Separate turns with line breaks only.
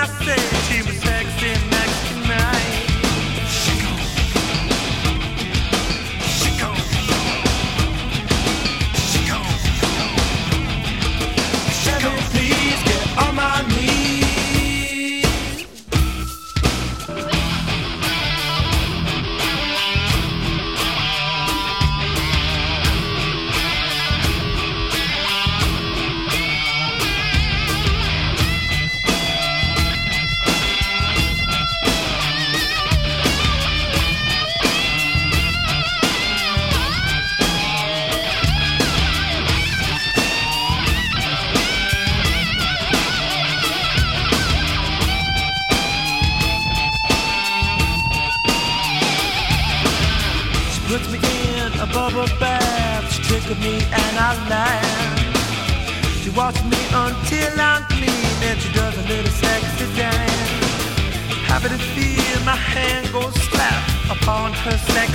I said she was sexy next to mine. Please get on my knees. Puts me in a bubble bath, she tickled me and I laugh. She watches me until I'm clean, and she does a little sexy dance. Happy to feel my hand go slap upon her sexy